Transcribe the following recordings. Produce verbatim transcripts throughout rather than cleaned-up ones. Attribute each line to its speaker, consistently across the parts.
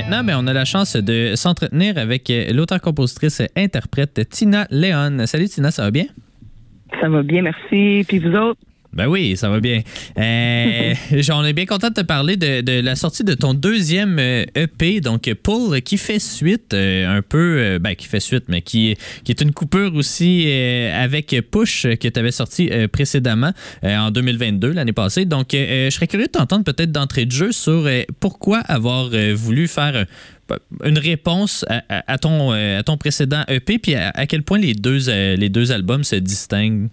Speaker 1: maintenant, ben, on a la chance de s'entretenir avec l'auteure-compositrice-interprète Tina Léon. Salut Tina, ça va bien?
Speaker 2: Ça va bien, merci. Puis vous autres?
Speaker 1: Ben oui, ça va bien. Euh, on est bien content de te parler de, de la sortie de ton deuxième E P, donc Pull, qui fait suite euh, un peu, euh, ben qui fait suite, mais qui, qui est une coupure aussi euh, avec Push que tu avais sorti euh, précédemment euh, en deux mille vingt-deux, l'année passée. Donc, euh, je serais curieux de t'entendre peut-être d'entrée de jeu sur euh, pourquoi avoir euh, voulu faire euh, une réponse à, à, à, ton, euh, à ton précédent E P, puis à, à quel point les deux, euh, les deux albums se distinguent.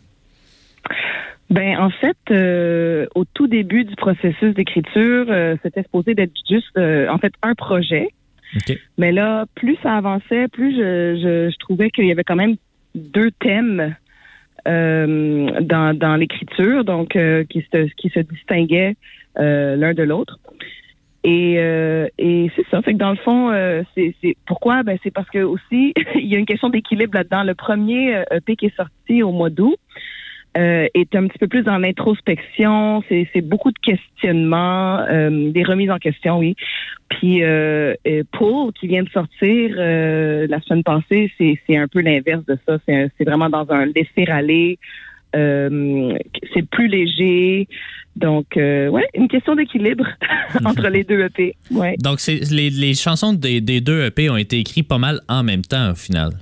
Speaker 2: Ben en fait, euh, au tout début du processus d'écriture, euh, c'était supposé d'être juste, euh, en fait, un projet.
Speaker 1: Okay.
Speaker 2: Mais là, plus ça avançait, plus je, je, je trouvais qu'il y avait quand même deux thèmes euh, dans, dans l'écriture, donc euh, qui se qui se distinguaient euh, l'un de l'autre. Et, euh, et c'est ça. Fait que dans le fond, euh, c'est, c'est pourquoi? Ben c'est parce que aussi il y a une question d'équilibre là-dedans. Le premier E P qui est sorti au mois d'août. Euh, est un petit peu plus dans l'introspection, c'est, c'est beaucoup de questionnements, euh, des remises en question, oui. Puis euh, Pull, qui vient de sortir euh, la semaine passée, c'est, c'est un peu l'inverse de ça. C'est, c'est vraiment dans un laisser-aller, euh, c'est plus léger. Donc, euh, ouais, une question d'équilibre entre les deux E P. Ouais.
Speaker 1: Donc, c'est, les, les chansons des, des deux E P ont été écrites pas mal en même temps, au final.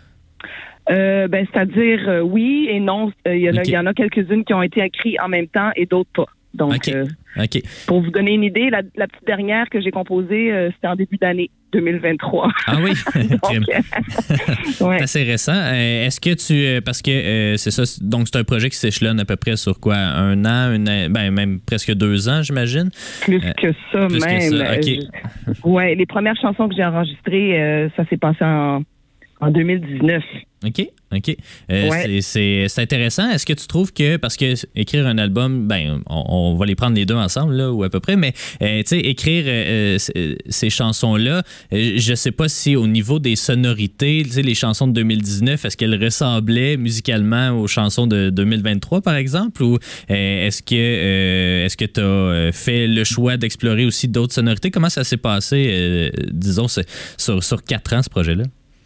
Speaker 2: Euh, ben, c'est-à-dire euh, oui et non. Il euh, y, okay. y en a quelques-unes qui ont été écrites en même temps et d'autres pas. Donc,
Speaker 1: okay. Euh,
Speaker 2: okay. Pour vous donner une idée, la, la petite dernière que j'ai composée, euh, c'était en début d'année deux mille vingt-trois.
Speaker 1: Ah oui?
Speaker 2: donc,
Speaker 1: ouais. C'est assez récent. Euh, est-ce que tu... Parce que euh, c'est ça, donc c'est un projet qui s'échelonne à peu près sur quoi? Un an, une, ben même presque deux ans, j'imagine?
Speaker 2: Plus euh, que ça,
Speaker 1: plus
Speaker 2: même.
Speaker 1: Que ça. Okay.
Speaker 2: Je, ouais, les premières chansons que j'ai enregistrées, euh, ça s'est passé en, en deux mille dix-neuf.
Speaker 1: OK, OK. Euh, ouais. c'est, c'est, c'est intéressant. Est-ce que tu trouves que, parce que écrire un album, ben, on, on va les prendre les deux ensemble, là, ou à peu près, mais, euh, tu sais, écrire euh, ces chansons-là, euh, je sais pas si au niveau des sonorités, tu sais, les chansons de deux mille dix-neuf, est-ce qu'elles ressemblaient musicalement aux chansons de deux mille vingt-trois, par exemple, ou euh, est-ce que euh, est-ce que tu as fait le choix d'explorer aussi d'autres sonorités? Comment ça s'est passé, euh, disons, sur, sur quatre ans, ce projet-là?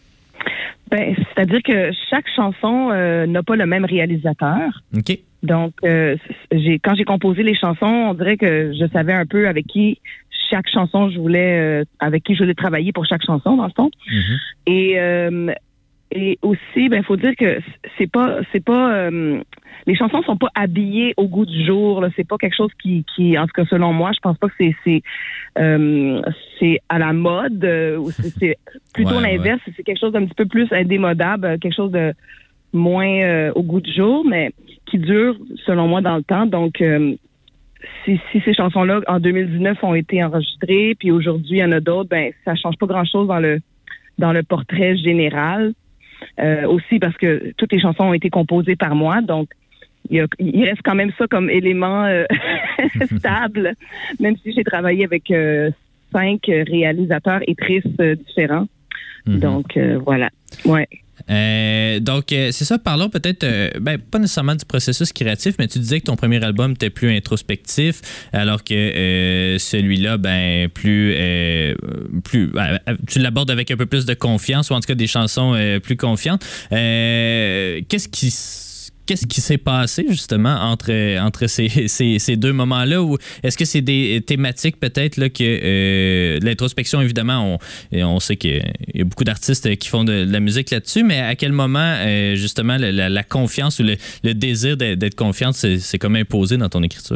Speaker 2: Ben, c'est-à-dire que chaque chanson euh, n'a pas le même réalisateur.
Speaker 1: OK.
Speaker 2: Donc, euh, j'ai, quand j'ai composé les chansons, on dirait que je savais un peu avec qui chaque chanson je voulais, euh, avec qui je voulais travailler pour chaque chanson, dans le fond.
Speaker 1: Mm-hmm.
Speaker 2: Et euh, et aussi, ben, faut dire que c'est pas, c'est pas, euh, les chansons sont pas habillées au goût du jour. Là. C'est pas quelque chose qui, qui, en tout cas selon moi, je pense pas que c'est, c'est, euh, c'est à la mode. Euh, c'est, c'est plutôt ouais, l'inverse. Ouais. C'est quelque chose d'un petit peu plus indémodable, quelque chose de moins euh, au goût du jour, mais qui dure selon moi dans le temps. Donc, euh, si, si ces chansons-là en deux mille dix-neuf ont été enregistrées, puis aujourd'hui il y en a d'autres, ben ça change pas grand-chose dans le dans le portrait général. Euh, aussi parce que toutes les chansons ont été composées par moi, donc il, y a, il reste quand même ça comme élément euh, stable, même si j'ai travaillé avec euh, cinq réalisateurs et tristes euh, différents. Mm-hmm. Donc euh, voilà, ouais.
Speaker 1: Euh, donc, euh, c'est ça, parlons peut-être, euh, ben, pas nécessairement du processus créatif, mais tu disais que ton premier album était plus introspectif, alors que euh, celui-là, ben, plus, euh, plus ben, tu l'abordes avec un peu plus de confiance, ou en tout cas des chansons euh, plus confiantes. Euh, qu'est-ce qui Qu'est-ce qui s'est passé justement entre, entre ces, ces, ces deux moments-là? Ou est-ce que c'est des thématiques peut-être là, que euh, l'introspection, évidemment, on, on sait qu'il y a beaucoup d'artistes qui font de, de la musique là-dessus, mais à quel moment euh, justement la, la, la confiance ou le, le désir d'être, d'être confiante c'est, c'est comme imposé dans ton écriture?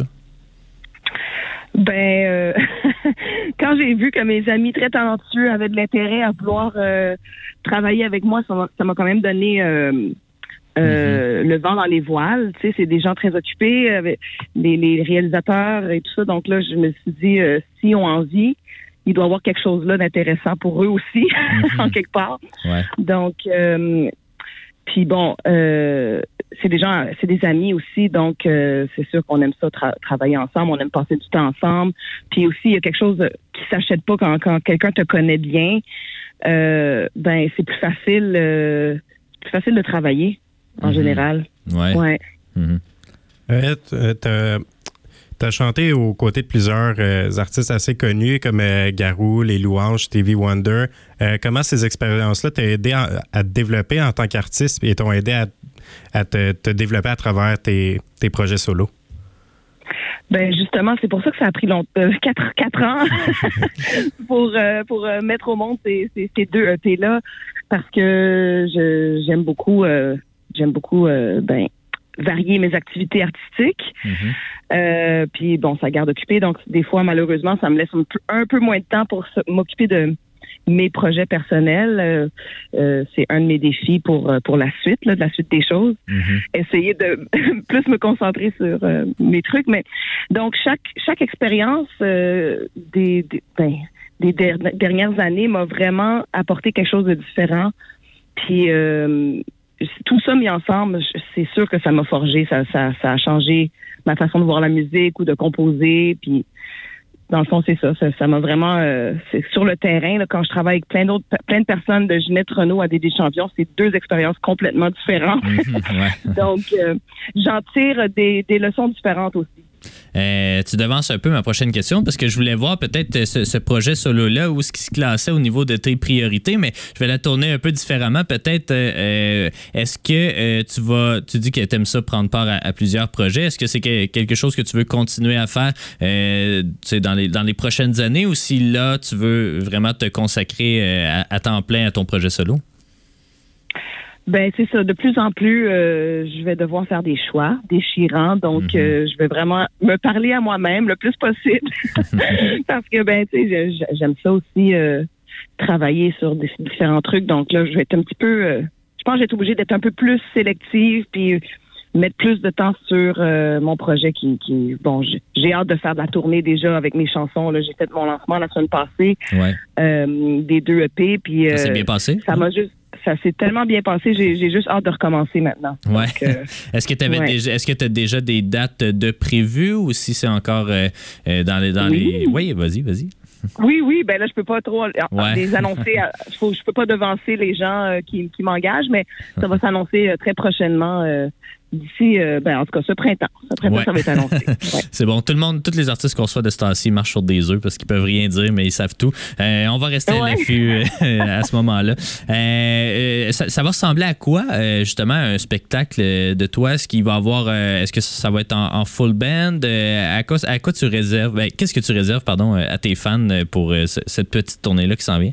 Speaker 2: Ben, euh, quand j'ai vu que mes amis très talentueux avaient de l'intérêt à vouloir euh, travailler avec moi, ça m'a, ça m'a quand même donné... Euh, Euh, mm-hmm. le vent dans les voiles, tu sais, c'est des gens très occupés, avec les, les réalisateurs et tout ça. Donc là, je me suis dit, euh, s'ils ont envie, il doit y avoir quelque chose là d'intéressant pour eux aussi, mm-hmm. en quelque part.
Speaker 1: Ouais.
Speaker 2: Donc, euh, puis bon, euh, c'est des gens, c'est des amis aussi, donc euh, c'est sûr qu'on aime ça tra- travailler ensemble, on aime passer du temps ensemble. Puis aussi, il y a quelque chose qui s'achète pas quand, quand quelqu'un te connaît bien. Euh, ben, c'est plus facile, euh, plus facile de travailler. En mm-hmm. général.
Speaker 1: Ouais.
Speaker 2: ouais.
Speaker 1: Mm-hmm.
Speaker 3: Euh, Tu as chanté aux côtés de plusieurs euh, artistes assez connus comme euh, Garou, Les Louanges, Stevie Wonder. Euh, comment ces expériences-là t'ont aidé à, à te développer en tant qu'artiste et t'ont aidé à, à te, te développer à travers tes, tes projets solo?
Speaker 2: Ben justement, c'est pour ça que ça a pris longtemps, euh, quatre, quatre ans pour euh, pour euh, mettre au monde ces, ces, ces deux E P-là, parce que je, j'aime beaucoup euh, j'aime beaucoup euh, ben varier mes activités artistiques. Mm-hmm. Euh, puis bon, ça garde occupé, donc des fois malheureusement, ça me laisse un peu, un peu moins de temps pour m'occuper de mes projets personnels. Euh, euh, c'est un de mes défis pour pour la suite, là, de la suite des choses. Mm-hmm. Essayer de plus me concentrer sur euh, mes trucs. Mais donc chaque chaque expérience euh, des des, ben, des der- dernières années m'a vraiment apporté quelque chose de différent. Puis euh, tout ça mis ensemble, c'est sûr que ça m'a forgé. Ça ça ça a changé ma façon de voir la musique ou de composer. Puis dans le fond, c'est ça. Ça, ça m'a vraiment... Euh, c'est sur le terrain, là, quand je travaille avec plein d'autres, plein de personnes, de Ginette Renault à Dédé Champion, c'est deux expériences complètement différentes. Mmh, ouais. Donc, euh, j'en tire des, des leçons différentes aussi.
Speaker 1: Euh, tu devances un peu ma prochaine question parce que je voulais voir peut-être ce, ce projet solo-là où est-ce qu'il se classait au niveau de tes priorités, mais je vais la tourner un peu différemment. Peut-être, euh, est-ce que euh, tu vas, tu dis que tu aimes ça prendre part à, à plusieurs projets. Est-ce que c'est que, quelque chose que tu veux continuer à faire euh, dans, les, dans les prochaines années ou si là, tu veux vraiment te consacrer euh, à, à temps plein à ton projet solo?
Speaker 2: Ben c'est ça. De plus en plus, euh, je vais devoir faire des choix déchirants. Donc, mm-hmm. euh, je vais vraiment me parler à moi-même le plus possible, parce que ben tu sais, j'aime ça aussi euh, travailler sur des, différents trucs. Donc là, je vais être un petit peu. Euh, je pense que je vais être obligée d'être un peu plus sélective, puis mettre plus de temps sur euh, mon projet qui, qui bon, j'ai, j'ai hâte de faire de la tournée déjà avec mes chansons. Là, j'ai fait mon lancement la semaine passée, ouais. euh, des deux E P, puis euh,
Speaker 1: ça s'est bien passé.
Speaker 2: Ça m'a juste Ça s'est tellement bien passé, j'ai, j'ai juste hâte de recommencer maintenant.
Speaker 1: Ouais.
Speaker 2: Donc, euh,
Speaker 1: est-ce que tu avais ouais. déjà, est-ce que tu as déjà des dates de prévues ou si c'est encore euh, dans les dans
Speaker 2: oui.
Speaker 1: les Oui, vas-y, vas-y.
Speaker 2: Oui, oui, ben là je peux pas trop ouais. les annoncer, faut, je peux pas devancer les gens euh, qui qui m'engagent, mais ça va s'annoncer euh, très prochainement. Euh, D'ici, euh, ben, en tout cas, ce printemps. Ce printemps, ouais. ça va être annoncé. Ouais.
Speaker 1: C'est bon. Tout le monde, tous les artistes qu'on reçoit de ce temps-ci marchent sur des œufs parce qu'ils peuvent rien dire, mais ils savent tout. Euh, on va rester ouais. à l'affût euh, à ce moment-là. Euh, ça, ça va ressembler à quoi, euh, justement, un spectacle de toi? Est-ce qu'il va avoir, euh, est-ce que ça va être en, en full band? Euh, à, quoi, à quoi tu réserves? Ben, qu'est-ce que tu réserves, pardon, à tes fans pour euh, cette petite tournée-là qui s'en vient?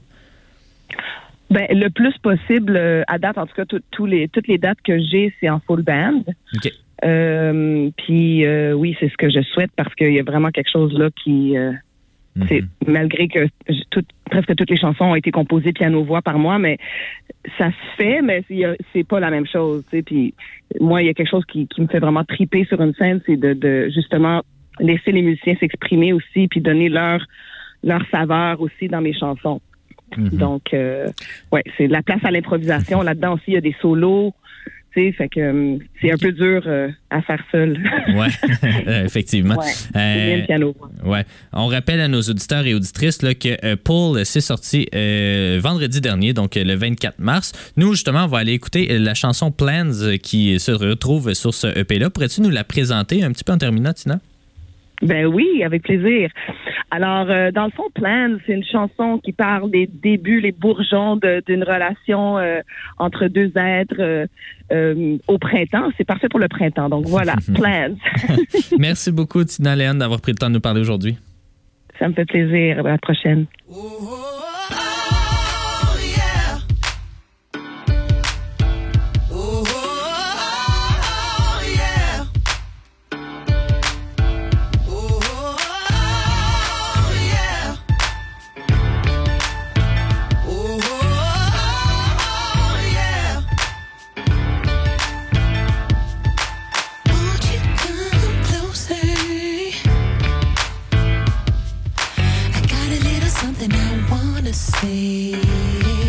Speaker 2: Ben, le plus possible, euh, à date, en tout cas, tout, tous les, toutes les dates que j'ai, c'est en full band.
Speaker 1: OK.
Speaker 2: Euh, puis, euh, oui, c'est ce que je souhaite parce qu'il y a vraiment quelque chose là qui... Euh, mm-hmm. c'est, malgré que tout, presque toutes les chansons ont été composées piano-voix par moi, mais ça se fait, mais c'est, c'est pas la même chose. Tu sais. Puis, moi, il y a quelque chose qui, qui me fait vraiment triper sur une scène, c'est de, de justement laisser les musiciens s'exprimer aussi puis donner leur, leur saveur aussi dans mes chansons. Mm-hmm. Donc, euh, ouais, c'est de la place à l'improvisation. Là-dedans aussi, il y a des solos. Tu sais, fait que euh, c'est un peu dur euh, à faire seul.
Speaker 1: Oui, effectivement.
Speaker 2: Ouais, c'est
Speaker 1: euh,
Speaker 2: bien le piano.
Speaker 1: Ouais. On rappelle à nos auditeurs et auditrices là, que euh, Paul s'est sorti euh, vendredi dernier, donc euh, le vingt-quatre mars. Nous, justement, on va aller écouter la chanson Plans euh, qui se retrouve sur ce E P-là. Pourrais-tu nous la présenter un petit peu en terminant, Tina?
Speaker 2: Ben oui, avec plaisir. Alors, euh, dans le fond, Plans, c'est une chanson qui parle des débuts, les bourgeons de, d'une relation euh, entre deux êtres euh, euh, au printemps. C'est parfait pour le printemps. Donc voilà, Plans.
Speaker 1: Merci beaucoup, Tina Léon, d'avoir pris le temps de nous parler aujourd'hui.
Speaker 2: Ça me fait plaisir. À la prochaine.
Speaker 4: Say